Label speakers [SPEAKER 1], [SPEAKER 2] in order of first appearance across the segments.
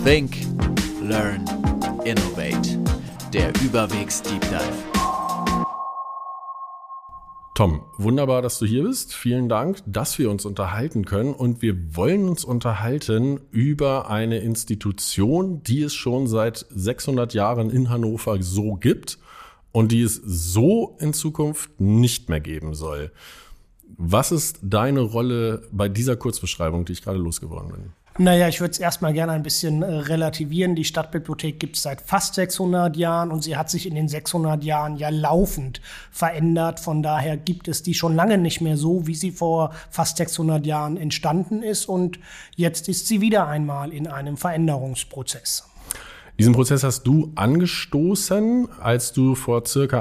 [SPEAKER 1] Think, Learn, Innovate. Der Überwegs Deep Dive.
[SPEAKER 2] Tom, wunderbar, dass du hier bist. Vielen Dank, dass wir uns unterhalten können. Und wir wollen uns unterhalten über eine Institution, die es schon seit 600 Jahren in Hannover so gibt und die es so in Zukunft nicht mehr geben soll. Was ist deine Rolle bei dieser Kurzbeschreibung, die ich gerade losgeworden bin?
[SPEAKER 3] Naja, ich würde es erstmal gerne ein bisschen relativieren. Die Stadtbibliothek gibt es seit fast 600 Jahren und sie hat sich in den 600 Jahren ja laufend verändert. Von daher gibt es die schon lange nicht mehr so, wie sie vor fast 600 Jahren entstanden ist. Und jetzt ist sie wieder einmal in einem Veränderungsprozess.
[SPEAKER 2] Diesen Prozess hast du angestoßen, als du vor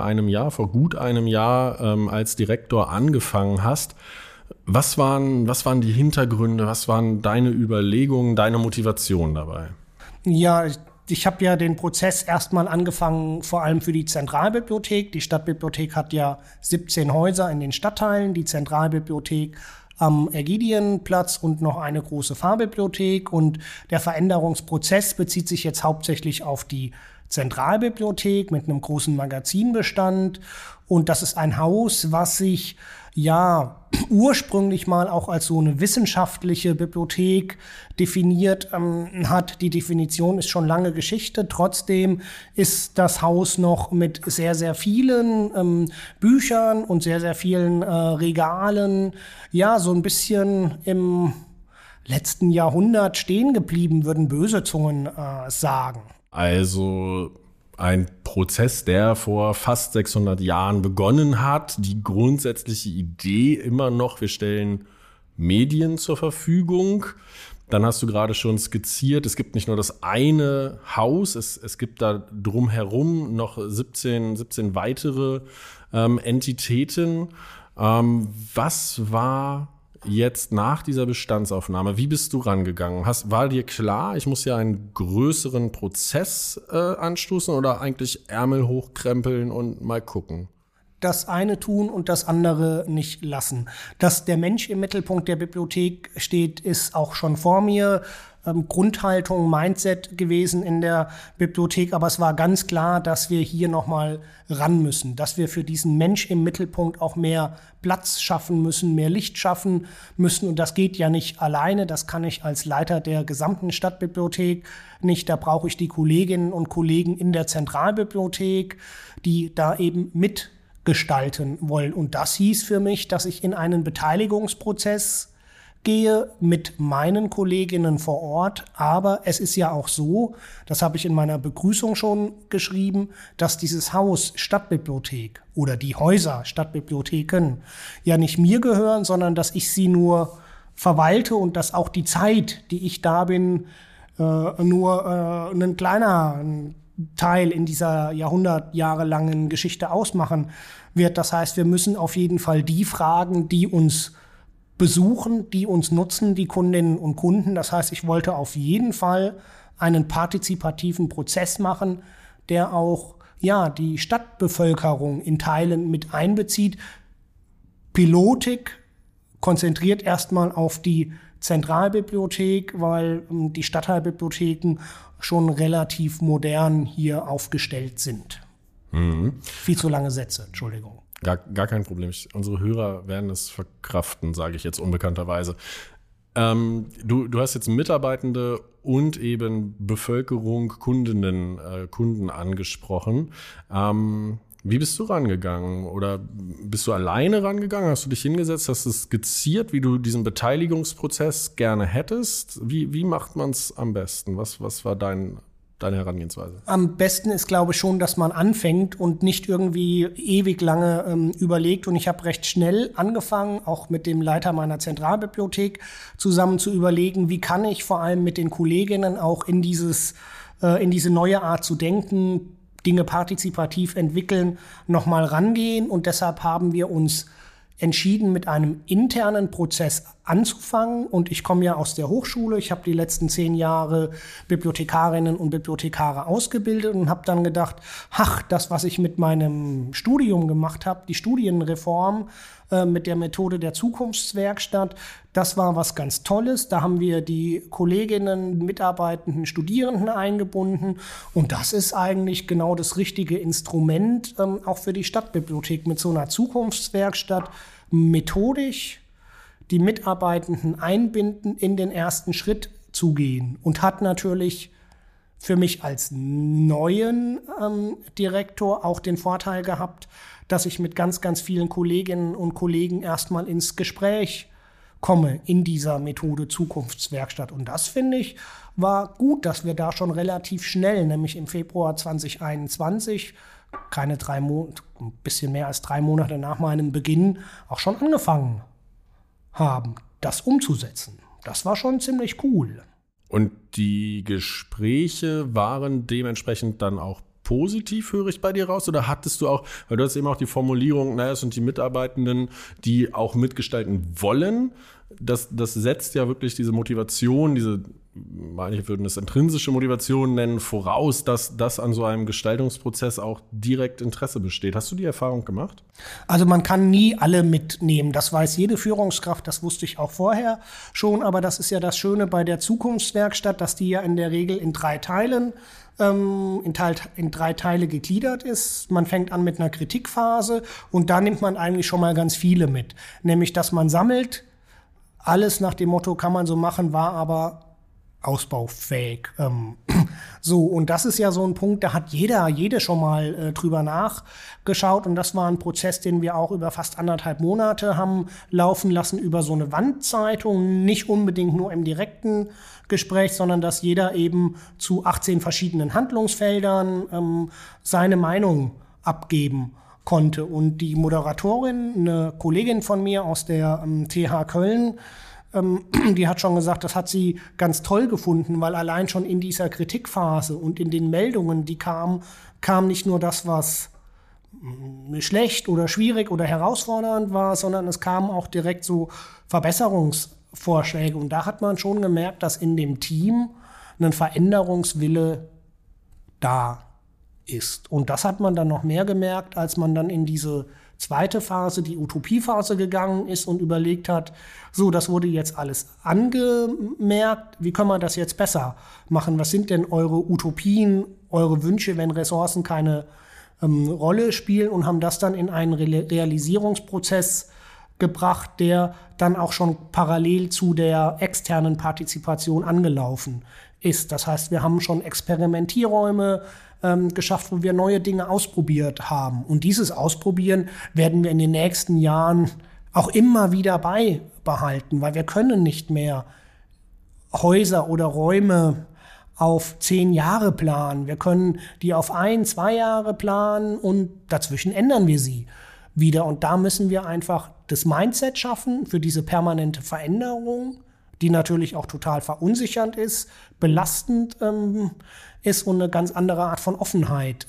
[SPEAKER 2] gut einem Jahr als Direktor angefangen hast. Was waren die Hintergründe, was waren deine Überlegungen, deine Motivation dabei?
[SPEAKER 3] Ja, ich habe ja den Prozess erstmal angefangen, vor allem für die Zentralbibliothek. Die Stadtbibliothek hat ja 17 Häuser in den Stadtteilen, die Zentralbibliothek am Ägidienplatz und noch eine große Pfarrbibliothek. Und der Veränderungsprozess bezieht sich jetzt hauptsächlich auf die Zentralbibliothek mit einem großen Magazinbestand. Und das ist ein Haus, was sich ja ursprünglich mal auch als so eine wissenschaftliche Bibliothek definiert hat. Die Definition ist schon lange Geschichte. Trotzdem ist das Haus noch mit sehr, sehr vielen Büchern und sehr, sehr vielen Regalen ja so ein bisschen im letzten Jahrhundert stehen geblieben, würden böse Zungen sagen.
[SPEAKER 2] Also ein Prozess, der vor fast 600 Jahren begonnen hat. Die grundsätzliche Idee immer noch, wir stellen Medien zur Verfügung. Dann hast du gerade schon skizziert, es gibt nicht nur das eine Haus, es gibt da drumherum noch 17 weitere Entitäten. Was war jetzt nach dieser Bestandsaufnahme, wie bist du rangegangen? War dir klar, ich muss ja einen größeren Prozess anstoßen oder eigentlich Ärmel hochkrempeln und mal gucken?
[SPEAKER 3] Das eine tun und das andere nicht lassen. Dass der Mensch im Mittelpunkt der Bibliothek steht, ist auch schon vor mir Grundhaltung, Mindset gewesen in der Bibliothek. Aber es war ganz klar, dass wir hier nochmal ran müssen, dass wir für diesen Mensch im Mittelpunkt auch mehr Platz schaffen müssen, mehr Licht schaffen müssen. Und das geht ja nicht alleine. Das kann ich als Leiter der gesamten Stadtbibliothek nicht. Da brauche ich die Kolleginnen und Kollegen in der Zentralbibliothek, die da eben mitgestalten wollen. Und das hieß für mich, dass ich in einen Beteiligungsprozess gehe mit meinen Kolleginnen vor Ort. Aber es ist ja auch so, das habe ich in meiner Begrüßung schon geschrieben, dass dieses Haus Stadtbibliothek oder die Häuser Stadtbibliotheken ja nicht mir gehören, sondern dass ich sie nur verwalte und dass auch die Zeit, die ich da bin, nur ein kleiner Teil in dieser jahrhundertjahrelangen Geschichte ausmachen wird. Das heißt, wir müssen auf jeden Fall die Fragen, die uns besuchen, die uns nutzen, die Kundinnen und Kunden. Das heißt, ich wollte auf jeden Fall einen partizipativen Prozess machen, der auch die Stadtbevölkerung in Teilen mit einbezieht. Pilotik konzentriert erstmal auf die Zentralbibliothek, weil die Stadtteilbibliotheken schon relativ modern hier aufgestellt sind. Viel zu lange Sätze, Entschuldigung.
[SPEAKER 2] Gar kein Problem. Unsere Hörer werden es verkraften, sage ich jetzt unbekannterweise. Du hast jetzt Mitarbeitende und eben Bevölkerung, Kunden angesprochen. Wie bist du rangegangen? Oder bist du alleine rangegangen? Hast du dich hingesetzt, hast es skizziert, wie du diesen Beteiligungsprozess gerne hättest? Wie macht man es am besten? Was war deine Herangehensweise?
[SPEAKER 3] Am besten ist, glaube ich, schon, dass man anfängt und nicht irgendwie ewig lange überlegt. Und ich habe recht schnell angefangen, auch mit dem Leiter meiner Zentralbibliothek zusammen zu überlegen, wie kann ich vor allem mit den Kolleginnen auch in diese neue Art zu denken, Dinge partizipativ entwickeln, nochmal rangehen. Und deshalb haben wir uns entschieden, mit einem internen Prozess anzufangen. Und ich komme ja aus der Hochschule. Ich habe die letzten 10 Jahre Bibliothekarinnen und Bibliothekare ausgebildet und habe dann gedacht, das, was ich mit meinem Studium gemacht habe, die Studienreform, mit der Methode der Zukunftswerkstatt. Das war was ganz Tolles. Da haben wir die Kolleginnen, Mitarbeitenden, Studierenden eingebunden. Und das ist eigentlich genau das richtige Instrument, auch für die Stadtbibliothek, mit so einer Zukunftswerkstatt methodisch die Mitarbeitenden einbinden, in den ersten Schritt zu gehen. Und hat natürlich für mich als neuen Direktor auch den Vorteil gehabt, dass ich mit ganz, ganz vielen Kolleginnen und Kollegen erstmal ins Gespräch komme in dieser Methode Zukunftswerkstatt. Und das, finde ich, war gut, dass wir da schon relativ schnell, nämlich im Februar 2021, ein bisschen mehr als 3 Monate nach meinem Beginn, auch schon angefangen haben, das umzusetzen. Das war schon ziemlich cool.
[SPEAKER 2] Und die Gespräche waren dementsprechend dann auch positiv, höre ich bei dir raus? Oder hattest du auch, weil du hast eben auch die Formulierung, naja, es sind die Mitarbeitenden, die auch mitgestalten wollen. Das setzt ja wirklich diese Motivation, manche würden es intrinsische Motivation nennen, voraus, dass an so einem Gestaltungsprozess auch direkt Interesse besteht. Hast du die Erfahrung gemacht?
[SPEAKER 3] Also man kann nie alle mitnehmen. Das weiß jede Führungskraft, das wusste ich auch vorher schon. Aber das ist ja das Schöne bei der Zukunftswerkstatt, dass die ja in der Regel in 3 Teilen in 3 Teile gegliedert ist. Man fängt an mit einer Kritikphase und da nimmt man eigentlich schon mal ganz viele mit. Nämlich, dass man sammelt, alles nach dem Motto, kann man so machen, war aber ausbaufähig. So, und das ist ja so ein Punkt, da hat jede schon mal drüber nachgeschaut. Und das war ein Prozess, den wir auch über fast 1,5 Monate haben laufen lassen, über so eine Wandzeitung, nicht unbedingt nur im direkten Gespräch, sondern dass jeder eben zu 18 verschiedenen Handlungsfeldern seine Meinung abgeben konnte. Und die Moderatorin, eine Kollegin von mir aus der TH Köln, die hat schon gesagt, das hat sie ganz toll gefunden, weil allein schon in dieser Kritikphase und in den Meldungen, die kam nicht nur das, was schlecht oder schwierig oder herausfordernd war, sondern es kamen auch direkt so Verbesserungsvorschläge. Und da hat man schon gemerkt, dass in dem Team ein Veränderungswille da ist. Und das hat man dann noch mehr gemerkt, als man dann in diese zweite Phase, die Utopiephase, gegangen ist und überlegt hat, so, das wurde jetzt alles angemerkt, wie können wir das jetzt besser machen? Was sind denn eure Utopien, eure Wünsche, wenn Ressourcen keine Rolle spielen, und haben das dann in einen Realisierungsprozess gebracht, der dann auch schon parallel zu der externen Partizipation angelaufen ist. Das heißt, wir haben schon Experimentierräume geschafft, wo wir neue Dinge ausprobiert haben. Und dieses Ausprobieren werden wir in den nächsten Jahren auch immer wieder beibehalten, weil wir können nicht mehr Häuser oder Räume auf 10 Jahre planen. Wir können die auf 1-2 Jahre planen und dazwischen ändern wir sie wieder. Und da müssen wir einfach das Mindset schaffen für diese permanente Veränderung, die natürlich auch total verunsichernd ist, belastend ist und eine ganz andere Art von Offenheit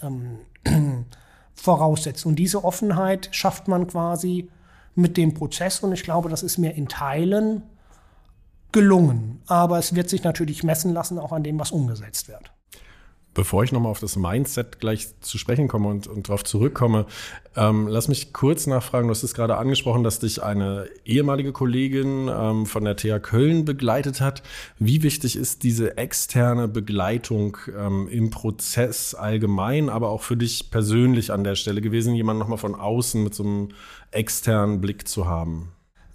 [SPEAKER 3] voraussetzt. Und diese Offenheit schafft man quasi mit dem Prozess, und ich glaube, das ist mir in Teilen gelungen. Aber es wird sich natürlich messen lassen, auch an dem, was umgesetzt wird.
[SPEAKER 2] Bevor ich nochmal auf das Mindset gleich zu sprechen komme und darauf zurückkomme, lass mich kurz nachfragen. Du hast es gerade angesprochen, dass dich eine ehemalige Kollegin von der TH Köln begleitet hat. Wie wichtig ist diese externe Begleitung im Prozess allgemein, aber auch für dich persönlich an der Stelle gewesen, jemanden nochmal von außen mit so einem externen Blick zu haben?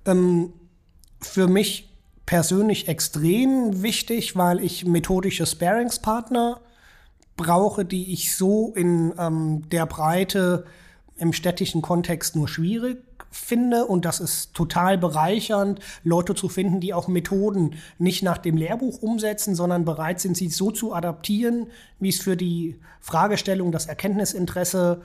[SPEAKER 3] Für mich persönlich extrem wichtig, weil ich methodische Sparingspartner brauche, die ich so in der Breite im städtischen Kontext nur schwierig finde. Und das ist total bereichernd, Leute zu finden, die auch Methoden nicht nach dem Lehrbuch umsetzen, sondern bereit sind, sie so zu adaptieren, wie es für die Fragestellung, das Erkenntnisinteresse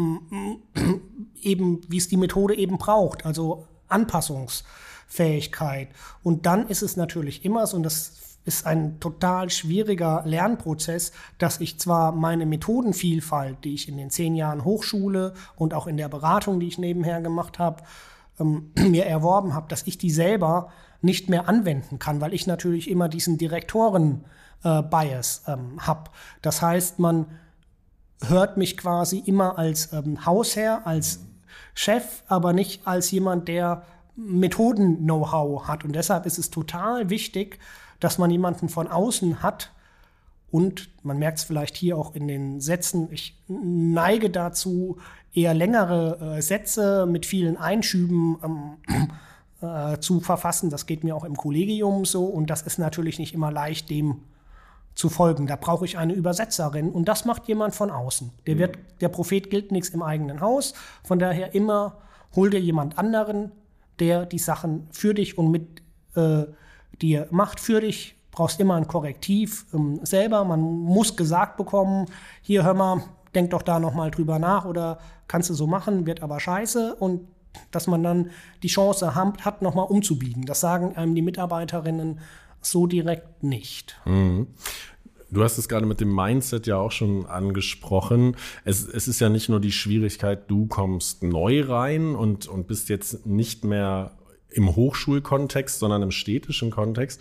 [SPEAKER 3] eben, wie es die Methode eben braucht, also Anpassungsfähigkeit. Und dann ist es natürlich immer so, und das ist ein total schwieriger Lernprozess, dass ich zwar meine Methodenvielfalt, die ich in den 10 Jahren Hochschule und auch in der Beratung, die ich nebenher gemacht habe, mir erworben habe, dass ich die selber nicht mehr anwenden kann, weil ich natürlich immer diesen Direktoren-Bias habe. Das heißt, man hört mich quasi immer als Hausherr, als Chef, aber nicht als jemand, der Methoden-Know-how hat. Und deshalb ist es total wichtig, dass man jemanden von außen hat. Und man merkt es vielleicht hier auch in den Sätzen, ich neige dazu, eher längere Sätze mit vielen Einschüben zu verfassen. Das geht mir auch im Kollegium so. Und das ist natürlich nicht immer leicht, dem zu folgen. Da brauche ich eine Übersetzerin. Und das macht jemand von außen. Der Prophet gilt nichts im eigenen Haus. Von daher immer hol dir jemand anderen, der die Sachen für dich und mit dir macht für dich. Brauchst immer ein Korrektiv selber. Man muss gesagt bekommen, hier hör mal, denk doch da nochmal drüber nach oder kannst du so machen, wird aber scheiße. Und dass man dann die Chance hat, nochmal umzubiegen. Das sagen einem die Mitarbeiterinnen so direkt nicht.
[SPEAKER 2] Mhm. Du hast es gerade mit dem Mindset ja auch schon angesprochen. Es ist ja nicht nur die Schwierigkeit, du kommst neu rein und bist jetzt nicht mehr im Hochschulkontext, sondern im städtischen Kontext.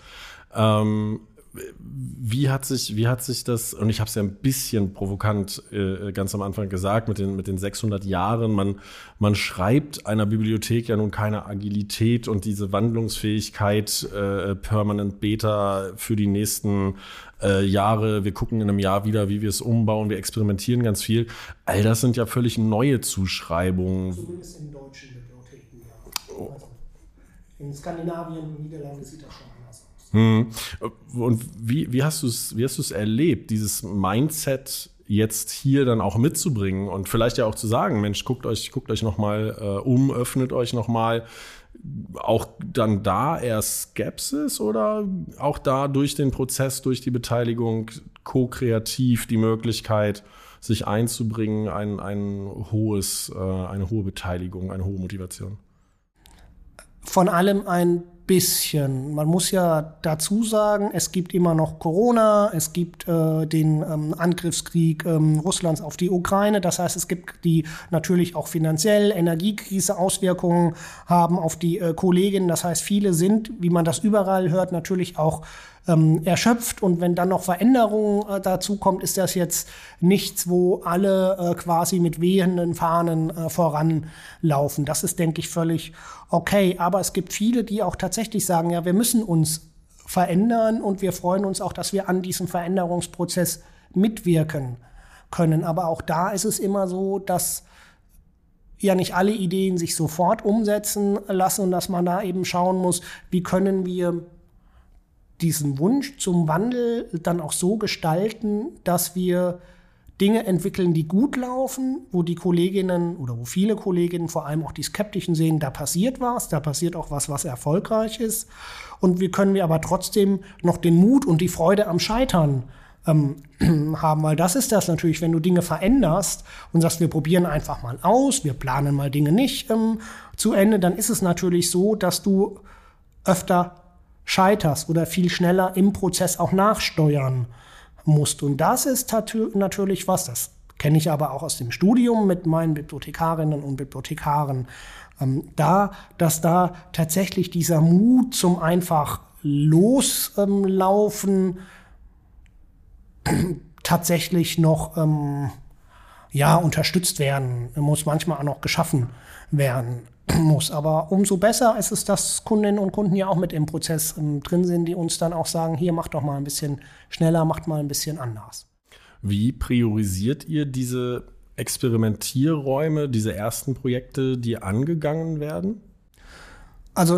[SPEAKER 2] Wie hat sich das, und ich habe es ja ein bisschen provokant ganz am Anfang gesagt, mit den 600 Jahren, man schreibt einer Bibliothek ja nun keine Agilität und diese Wandlungsfähigkeit permanent Beta für die nächsten Jahre, wir gucken in einem Jahr wieder, wie wir es umbauen, wir experimentieren ganz viel. All das sind ja völlig neue Zuschreibungen.
[SPEAKER 3] Zumindest in deutschen Bibliotheken, ja. Also in Skandinavien und Niederlande sieht das schon anders aus.
[SPEAKER 2] Und wie hast du es erlebt, dieses Mindset jetzt hier dann auch mitzubringen und vielleicht ja auch zu sagen, Mensch, guckt euch noch mal öffnet euch noch mal, auch dann da eher Skepsis oder auch da durch den Prozess, durch die Beteiligung ko-kreativ die Möglichkeit, sich einzubringen, eine hohe Beteiligung, eine hohe Motivation?
[SPEAKER 3] Von allem ein bisschen. Man muss ja dazu sagen, es gibt immer noch Corona, es gibt den Angriffskrieg Russlands auf die Ukraine. Das heißt, es gibt die natürlich auch finanziell Energiekrise Auswirkungen haben auf die Kolleginnen. Das heißt, viele sind, wie man das überall hört, natürlich auch erschöpft. Und wenn dann noch Veränderungen dazu kommt, ist das jetzt nichts, wo alle quasi mit wehenden Fahnen voranlaufen. Das ist, denke ich, völlig okay. Aber es gibt viele, die auch tatsächlich sagen, ja, wir müssen uns verändern und wir freuen uns auch, dass wir an diesem Veränderungsprozess mitwirken können. Aber auch da ist es immer so, dass ja nicht alle Ideen sich sofort umsetzen lassen und dass man da eben schauen muss, wie können wir diesen Wunsch zum Wandel dann auch so gestalten, dass wir Dinge entwickeln, die gut laufen, wo die Kolleginnen oder wo viele Kolleginnen, vor allem auch die Skeptischen, sehen, da passiert was, da passiert auch was erfolgreich ist. Und wie können wir aber trotzdem noch den Mut und die Freude am Scheitern haben, weil das ist das natürlich, wenn du Dinge veränderst und sagst, wir probieren einfach mal aus, wir planen mal Dinge nicht zu Ende, dann ist es natürlich so, dass du öfter scheiterst oder viel schneller im Prozess auch nachsteuern musst. Und das ist natürlich was, das kenne ich aber auch aus dem Studium mit meinen Bibliothekarinnen und Bibliothekaren, dass da tatsächlich dieser Mut zum einfach loslaufen tatsächlich noch unterstützt werden muss, manchmal auch noch geschaffen werden muss. Aber umso besser ist es, dass Kundinnen und Kunden ja auch mit im Prozess drin sind, die uns dann auch sagen, hier macht doch mal ein bisschen schneller, macht mal ein bisschen anders.
[SPEAKER 2] Wie priorisiert ihr diese Experimentierräume, diese ersten Projekte, die angegangen werden?
[SPEAKER 3] Also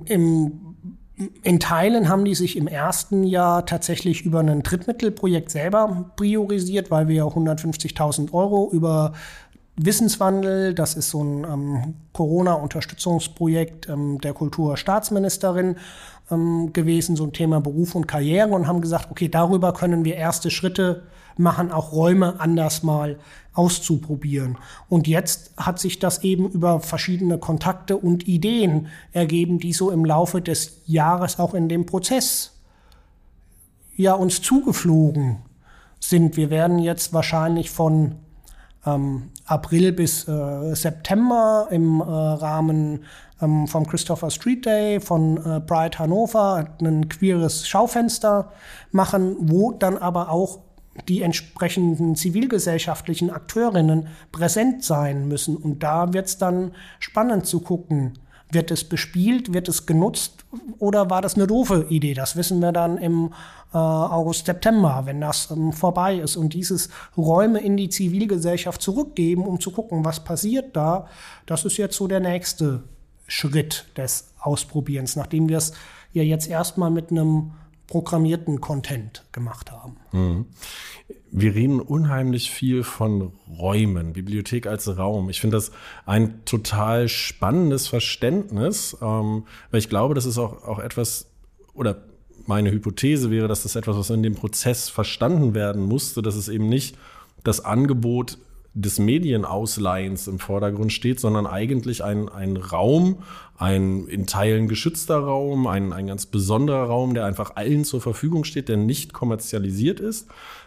[SPEAKER 3] in Teilen haben die sich im ersten Jahr tatsächlich über ein Drittmittelprojekt selber priorisiert, weil wir 150.000 € über Wissenswandel, das ist so ein Corona-Unterstützungsprojekt der Kulturstaatsministerin gewesen, so ein Thema Beruf und Karriere, und haben gesagt, okay, darüber können wir erste Schritte machen, auch Räume anders mal auszuprobieren. Und jetzt hat sich das eben über verschiedene Kontakte und Ideen ergeben, die so im Laufe des Jahres auch in dem Prozess ja uns zugeflogen sind. Wir werden jetzt wahrscheinlich von April bis September im Rahmen vom Christopher Street Day von Pride Hannover ein queeres Schaufenster machen, wo dann aber auch die entsprechenden zivilgesellschaftlichen Akteurinnen präsent sein müssen. Und da wird es dann spannend zu gucken, wird es bespielt, wird es genutzt oder war das eine doofe Idee? Das wissen wir dann im August, September, wenn das vorbei ist. Und dieses Räume in die Zivilgesellschaft zurückgeben, um zu gucken, was passiert da, das ist jetzt so der nächste Schritt des Ausprobierens, nachdem wir es ja jetzt erstmal mit einem programmierten Content gemacht haben.
[SPEAKER 2] Mhm. Wir reden unheimlich viel von Räumen, Bibliothek als Raum. Ich finde das ein total spannendes Verständnis, weil ich glaube, das ist auch etwas, oder meine Hypothese wäre, dass das etwas, was in dem Prozess verstanden werden musste, dass es eben nicht das Angebot des Medienausleihens im Vordergrund steht, sondern eigentlich ein Raum, ein in Teilen geschützter Raum, ein ganz besonderer Raum, der einfach allen zur Verfügung steht, der nicht kommerzialisiert ist.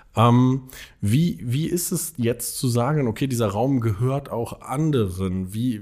[SPEAKER 2] Wie ist es jetzt zu sagen, okay, dieser Raum gehört auch anderen? Wie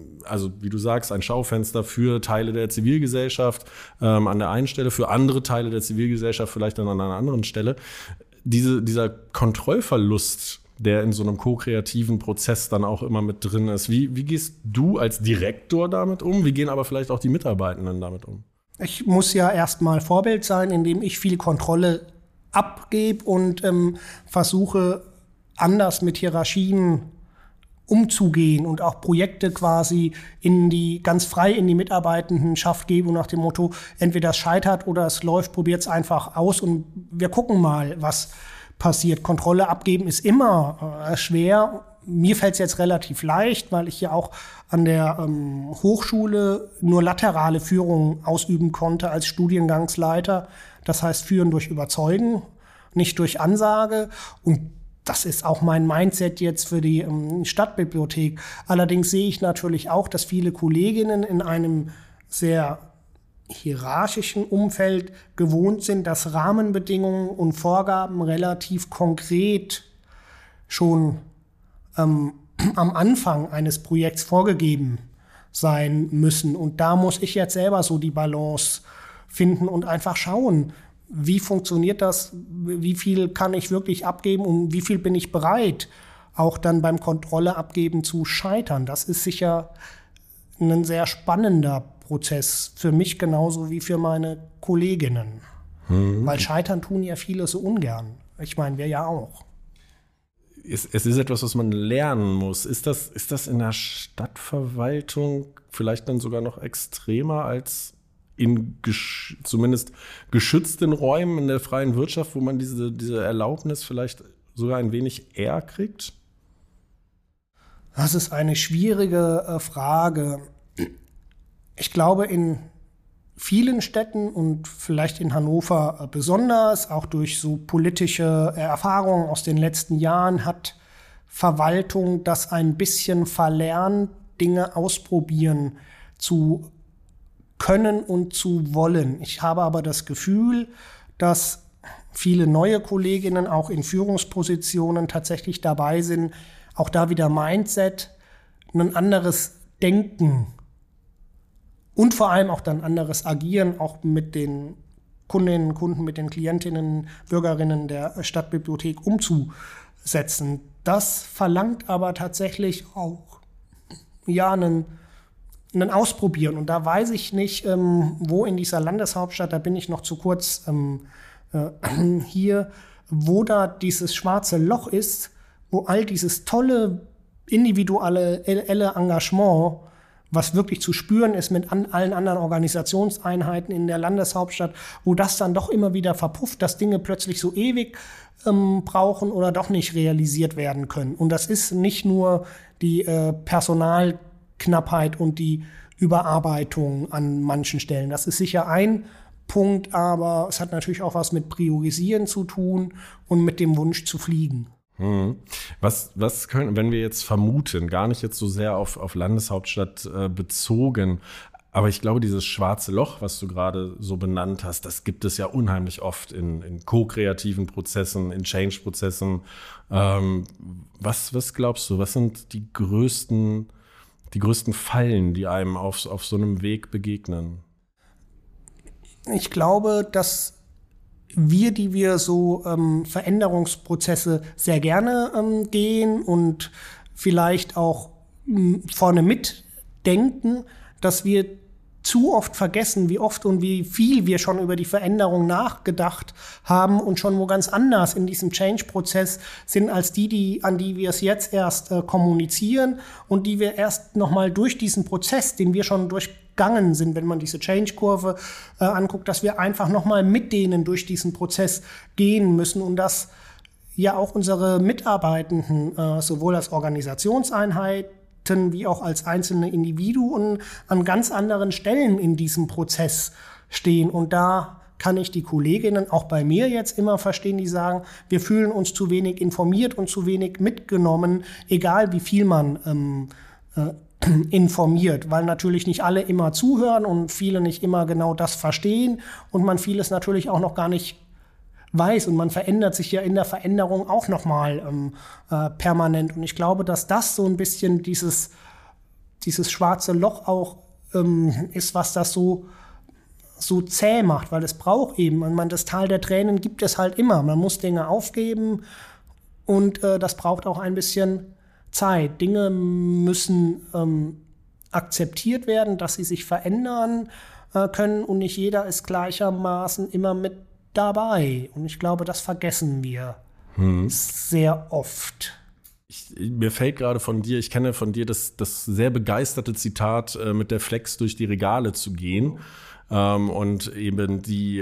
[SPEAKER 2] du sagst, ein Schaufenster für Teile der Zivilgesellschaft an der einen Stelle, für andere Teile der Zivilgesellschaft vielleicht dann an einer anderen Stelle. Dieser Kontrollverlust, der in so einem ko-kreativen Prozess dann auch immer mit drin ist. Wie gehst du als Direktor damit um? Wie gehen aber vielleicht auch die Mitarbeitenden damit um?
[SPEAKER 3] Ich muss ja erstmal Vorbild sein, indem ich viel Kontrolle abgebe und versuche, anders mit Hierarchien umzugehen und auch Projekte quasi ganz frei in die Mitarbeitendenschaft gebe und nach dem Motto, entweder es scheitert oder es läuft, probiert es einfach aus und wir gucken mal, was passiert. Kontrolle abgeben ist immer schwer. Mir fällt es jetzt relativ leicht, weil ich ja auch an der Hochschule nur laterale Führung ausüben konnte als Studiengangsleiter. Das heißt, führen durch Überzeugen, nicht durch Ansage. Und das ist auch mein Mindset jetzt für die Stadtbibliothek. Allerdings sehe ich natürlich auch, dass viele Kolleginnen in einem sehr hierarchischen Umfeld gewohnt sind, dass Rahmenbedingungen und Vorgaben relativ konkret schon am Anfang eines Projekts vorgegeben sein müssen. Und da muss ich jetzt selber so die Balance finden und einfach schauen, wie funktioniert das, wie viel kann ich wirklich abgeben und wie viel bin ich bereit, auch dann beim Kontrolle abgeben zu scheitern. Das ist sicher ein sehr spannender Prozess, für mich genauso wie für meine Kolleginnen. Weil scheitern tun ja viele so ungern. Ich meine, wir ja auch.
[SPEAKER 2] Es ist etwas, was man lernen muss. Ist das in der Stadtverwaltung vielleicht dann sogar noch extremer als in zumindest geschützten Räumen in der freien Wirtschaft, wo man diese Erlaubnis vielleicht sogar ein wenig eher kriegt?
[SPEAKER 3] Das ist eine schwierige Frage. Ich glaube, in vielen Städten und vielleicht in Hannover besonders, auch durch so politische Erfahrungen aus den letzten Jahren, hat Verwaltung das ein bisschen verlernt, Dinge ausprobieren zu können und zu wollen. Ich habe aber das Gefühl, dass viele neue Kolleginnen auch in Führungspositionen tatsächlich dabei sind, auch da wieder Mindset, ein anderes Denken und vor allem auch dann anderes Agieren, auch mit den Kundinnen und Kunden, mit den Klientinnen, Bürgerinnen der Stadtbibliothek umzusetzen. Das verlangt aber tatsächlich auch einen Ausprobieren. Und da weiß ich nicht, wo in dieser Landeshauptstadt, da bin ich noch zu kurz hier, wo da dieses schwarze Loch ist, wo all dieses tolle individuelle Engagement, was wirklich zu spüren ist mit allen anderen Organisationseinheiten in der Landeshauptstadt, wo das dann doch immer wieder verpufft, dass Dinge plötzlich so ewig brauchen oder doch nicht realisiert werden können. Und das ist nicht nur die Personalknappheit und die Überarbeitung an manchen Stellen. Das ist sicher ein Punkt, aber es hat natürlich auch was mit Priorisieren zu tun und mit dem Wunsch zu fliegen.
[SPEAKER 2] Was können, wenn wir jetzt vermuten, gar nicht jetzt so sehr auf Landeshauptstadt bezogen, aber ich glaube, dieses schwarze Loch, was du gerade so benannt hast, das gibt es ja unheimlich oft in ko-kreativen Prozessen, in Change-Prozessen. Was glaubst du, was sind die größten Fallen, die einem auf so einem Weg begegnen?
[SPEAKER 3] Ich glaube, dass die wir so Veränderungsprozesse sehr gerne gehen und vielleicht auch vorne mitdenken, dass wir zu oft vergessen, wie oft und wie viel wir schon über die Veränderung nachgedacht haben und schon wo ganz anders in diesem Change-Prozess sind als an die wir es jetzt erst kommunizieren und die wir erst nochmal durch diesen Prozess, den wir schon durchgangen sind, wenn man diese Change-Kurve anguckt, dass wir einfach nochmal mit denen durch diesen Prozess gehen müssen und dass ja auch unsere Mitarbeitenden sowohl als Organisationseinheit wie auch als einzelne Individuen an ganz anderen Stellen in diesem Prozess stehen. Und da kann ich die Kolleginnen auch bei mir jetzt immer verstehen, die sagen, wir fühlen uns zu wenig informiert und zu wenig mitgenommen, egal wie viel man informiert, weil natürlich nicht alle immer zuhören und viele nicht immer genau das verstehen und man vieles natürlich auch noch gar nicht weiß und man verändert sich ja in der Veränderung auch nochmal permanent. Und ich glaube, dass das so ein bisschen dieses schwarze Loch auch ist, was das so zäh macht, weil es braucht eben, das Tal der Tränen gibt es halt immer. Man muss Dinge aufgeben und das braucht auch ein bisschen Zeit. Dinge müssen akzeptiert werden, dass sie sich verändern können und nicht jeder ist gleichermaßen immer mit dabei. Und ich glaube, das vergessen wir sehr oft.
[SPEAKER 2] Mir fällt gerade von dir, ich kenne von dir das sehr begeisterte Zitat, mit der Flex durch die Regale zu gehen und eben die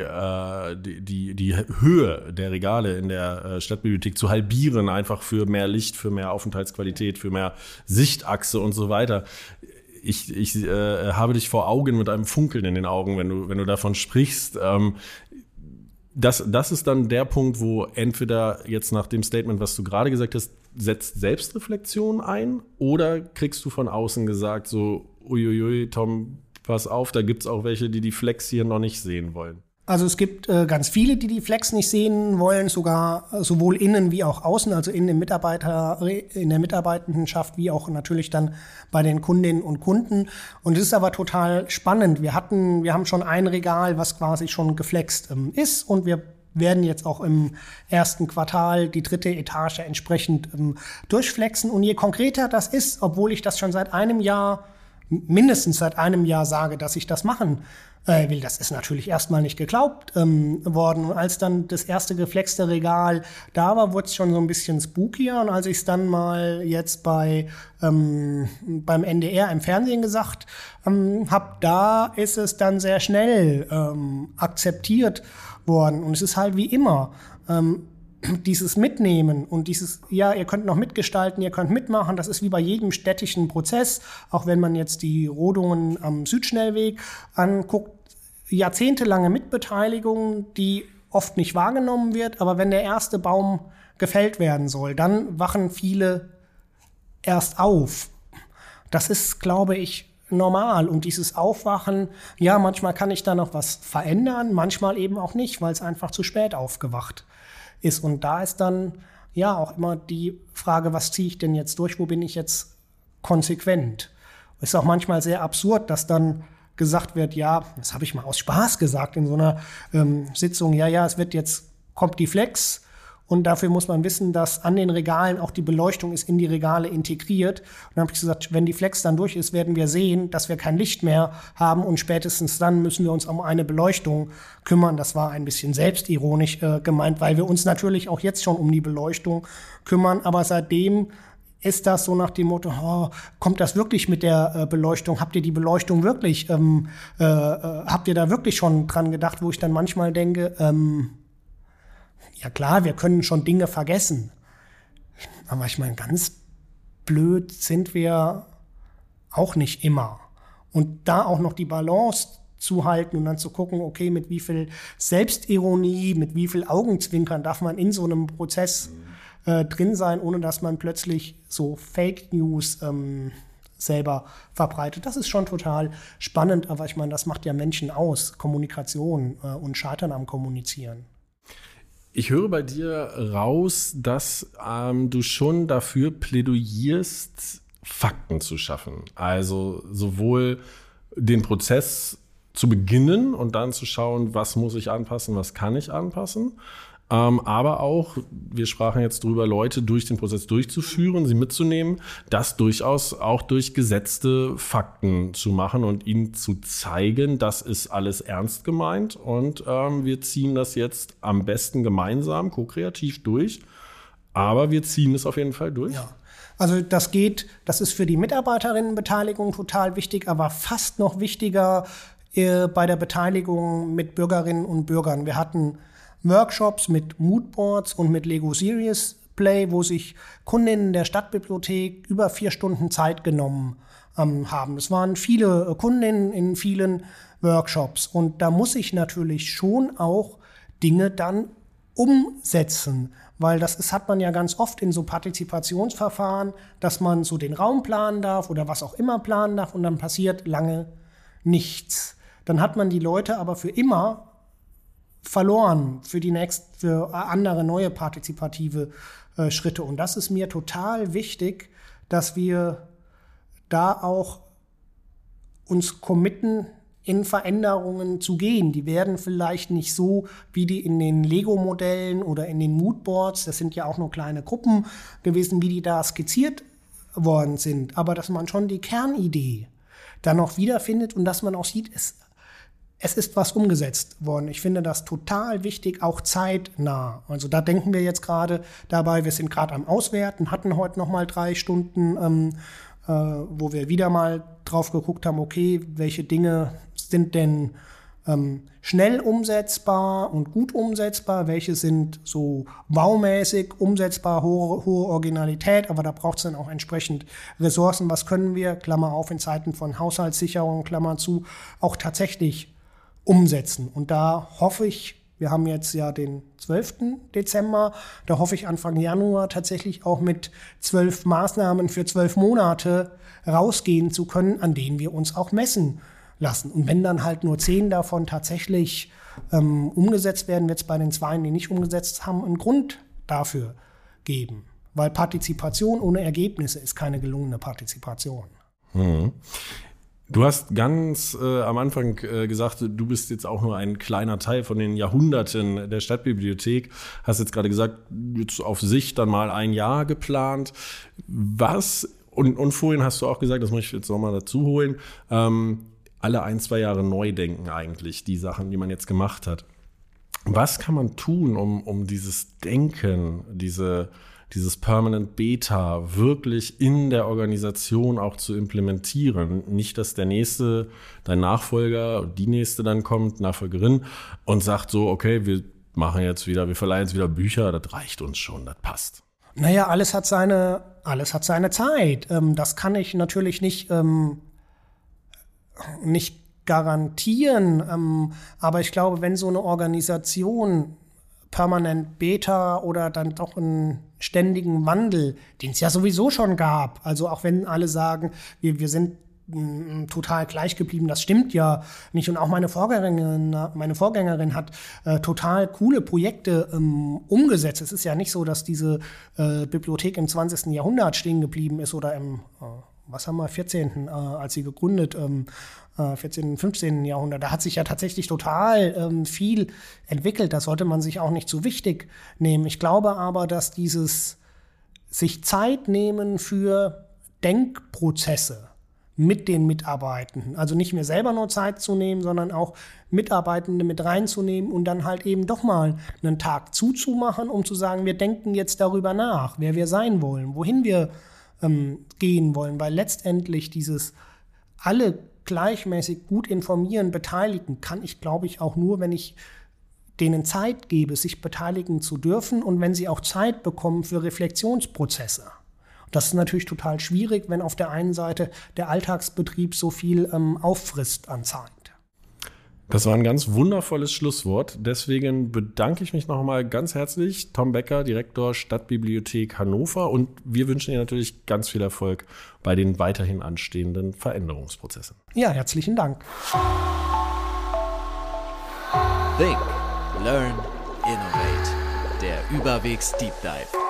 [SPEAKER 2] Höhe der Regale in der Stadtbibliothek zu halbieren, einfach für mehr Licht, für mehr Aufenthaltsqualität, für mehr Sichtachse und so weiter. Ich habe dich vor Augen mit einem Funkeln in den Augen, wenn du davon sprichst. Das ist dann der Punkt, wo entweder jetzt nach dem Statement, was du gerade gesagt hast, setzt Selbstreflexion ein oder kriegst du von außen gesagt so, uiuiui, Tom, pass auf, da gibt's auch welche, die Flex hier noch nicht sehen wollen.
[SPEAKER 3] Also es gibt ganz viele, die Flex nicht sehen wollen, sogar sowohl innen wie auch außen, also in der Mitarbeitendenschaft wie auch natürlich dann bei den Kundinnen und Kunden. Und es ist aber total spannend. Wir haben schon ein Regal, was quasi schon geflext ist und wir werden jetzt auch im ersten Quartal die 3. Etage entsprechend durchflexen. Und je konkreter das ist, obwohl ich das schon mindestens seit einem Jahr sage, dass ich das machen will. Das ist natürlich erstmal nicht geglaubt worden. Und als dann das erste geflexte Regal da war, wurde es schon so ein bisschen spookier. Und als ich es dann mal jetzt beim NDR im Fernsehen gesagt habe, da ist es dann sehr schnell akzeptiert worden. Und es ist halt wie immer dieses Mitnehmen und dieses, ja, ihr könnt noch mitgestalten, ihr könnt mitmachen, das ist wie bei jedem städtischen Prozess, auch wenn man jetzt die Rodungen am Südschnellweg anguckt, jahrzehntelange Mitbeteiligung, die oft nicht wahrgenommen wird, aber wenn der erste Baum gefällt werden soll, dann wachen viele erst auf. Das ist, glaube ich, normal. Und dieses Aufwachen, ja, manchmal kann ich da noch was verändern, manchmal eben auch nicht, weil es einfach zu spät aufgewacht ist. Und da ist dann ja auch immer die Frage, was ziehe ich denn jetzt durch, wo bin ich jetzt konsequent? Es ist auch manchmal sehr absurd, dass dann gesagt wird, ja, das habe ich mal aus Spaß gesagt in so einer Sitzung, ja, kommt die Flex und dafür muss man wissen, dass an den Regalen auch die Beleuchtung ist in die Regale integriert. Und dann habe ich gesagt, wenn die Flex dann durch ist, werden wir sehen, dass wir kein Licht mehr haben und spätestens dann müssen wir uns um eine Beleuchtung kümmern. Das war ein bisschen selbstironisch gemeint, weil wir uns natürlich auch jetzt schon um die Beleuchtung kümmern, aber seitdem ist das so nach dem Motto, kommt das wirklich mit der Beleuchtung? Habt ihr die Beleuchtung wirklich, habt ihr da wirklich schon dran gedacht, wo ich dann manchmal denke, ja klar, wir können schon Dinge vergessen. Aber ich meine, ganz blöd sind wir auch nicht immer. Und da auch noch die Balance zu halten und dann zu gucken, okay, mit wie viel Selbstironie, mit wie viel Augenzwinkern darf man in so einem Prozess drin sein, ohne dass man plötzlich so Fake News selber verbreitet. Das ist schon total spannend, aber ich meine, das macht ja Menschen aus, Kommunikation und Scheitern am Kommunizieren.
[SPEAKER 2] Ich höre bei dir raus, dass du schon dafür plädierst, Fakten zu schaffen. Also sowohl den Prozess zu beginnen und dann zu schauen, was muss ich anpassen, was kann ich anpassen. Aber auch, wir sprachen jetzt drüber, Leute durch den Prozess durchzuführen, sie mitzunehmen, das durchaus auch durch gesetzte Fakten zu machen und ihnen zu zeigen, das ist alles ernst gemeint und wir ziehen das jetzt am besten gemeinsam, ko-kreativ durch, aber wir ziehen es auf jeden Fall durch.
[SPEAKER 3] Ja. Also das ist für die Mitarbeiterinnenbeteiligung total wichtig, aber fast noch wichtiger bei der Beteiligung mit Bürgerinnen und Bürgern. Wir hatten Workshops mit Moodboards und mit Lego Serious Play, wo sich Kundinnen der Stadtbibliothek über 4 Stunden Zeit genommen haben. Es waren viele Kundinnen in vielen Workshops und da muss ich natürlich schon auch Dinge dann umsetzen, weil hat man ja ganz oft in so Partizipationsverfahren, dass man so den Raum planen darf oder was auch immer planen darf und dann passiert lange nichts. Dann hat man die Leute aber für immer verloren für andere neue partizipative Schritte. Und das ist mir total wichtig, dass wir da auch uns committen, in Veränderungen zu gehen. Die werden vielleicht nicht so, wie die in den Lego-Modellen oder in den Moodboards, das sind ja auch nur kleine Gruppen gewesen, wie die da skizziert worden sind. Aber dass man schon die Kernidee dann noch wiederfindet und dass man auch sieht, es ist was umgesetzt worden. Ich finde das total wichtig, auch zeitnah. Also da denken wir jetzt gerade dabei, wir sind gerade am Auswerten, hatten heute noch mal 3 Stunden, wo wir wieder mal drauf geguckt haben, okay, welche Dinge sind denn schnell umsetzbar und gut umsetzbar, welche sind so wow-mäßig umsetzbar, hohe Originalität, aber da braucht es dann auch entsprechend Ressourcen. Was können wir, Klammer auf, in Zeiten von Haushaltssicherung, Klammer zu, auch tatsächlich umsetzen? Und da hoffe ich, wir haben jetzt ja den 12. Dezember, da hoffe ich Anfang Januar tatsächlich auch mit 12 Maßnahmen für 12 Monate rausgehen zu können, an denen wir uns auch messen lassen. Und wenn dann halt nur 10 davon tatsächlich umgesetzt werden, wird es bei den 2, die nicht umgesetzt haben, einen Grund dafür geben. Weil Partizipation ohne Ergebnisse ist keine gelungene Partizipation.
[SPEAKER 2] Mhm. Du hast ganz am Anfang gesagt, du bist jetzt auch nur ein kleiner Teil von den Jahrhunderten der Stadtbibliothek. Hast jetzt gerade gesagt, jetzt auf sich dann mal ein Jahr geplant. Und vorhin hast du auch gesagt, das muss ich jetzt nochmal dazu holen, alle 1-2 Jahre neu denken eigentlich, die Sachen, die man jetzt gemacht hat. Was kann man tun, um dieses Denken, dieses Permanent Beta wirklich in der Organisation auch zu implementieren? Nicht, dass dein Nachfolger, die nächste dann kommt, Nachfolgerin und sagt so, okay, wir verleihen jetzt wieder Bücher, das reicht uns schon, das passt.
[SPEAKER 3] Naja, alles hat seine Zeit. Das kann ich natürlich nicht garantieren, aber ich glaube, wenn so eine Organisation permanent Beta oder dann doch einen ständigen Wandel, den es ja sowieso schon gab, also auch wenn alle sagen, wir sind total gleich geblieben, das stimmt ja nicht. Und auch meine Vorgängerin hat total coole Projekte umgesetzt. Es ist ja nicht so, dass diese Bibliothek im 20. Jahrhundert stehen geblieben ist oder im 14., als sie gegründet, 14., 15. Jahrhundert. Da hat sich ja tatsächlich total viel entwickelt. Das sollte man sich auch nicht zu wichtig nehmen. Ich glaube aber, dass dieses sich Zeit nehmen für Denkprozesse mit den Mitarbeitenden, also nicht mir selber nur Zeit zu nehmen, sondern auch Mitarbeitende mit reinzunehmen und dann halt eben doch mal einen Tag zuzumachen, um zu sagen, wir denken jetzt darüber nach, wer wir sein wollen, wohin wir gehen wollen, weil letztendlich dieses alle gleichmäßig gut informieren, beteiligen, kann ich, glaube ich, auch nur, wenn ich denen Zeit gebe, sich beteiligen zu dürfen und wenn sie auch Zeit bekommen für Reflexionsprozesse. Das ist natürlich total schwierig, wenn auf der einen Seite der Alltagsbetrieb so viel auffrisst an Zeit.
[SPEAKER 2] Das war ein ganz wundervolles Schlusswort. Deswegen bedanke ich mich nochmal ganz herzlich. Tom Becker, Direktor Stadtbibliothek Hannover. Und wir wünschen dir natürlich ganz viel Erfolg bei den weiterhin anstehenden Veränderungsprozessen.
[SPEAKER 3] Ja, herzlichen Dank.
[SPEAKER 1] Think, Learn, Innovate. Der Überwegs Deep Dive.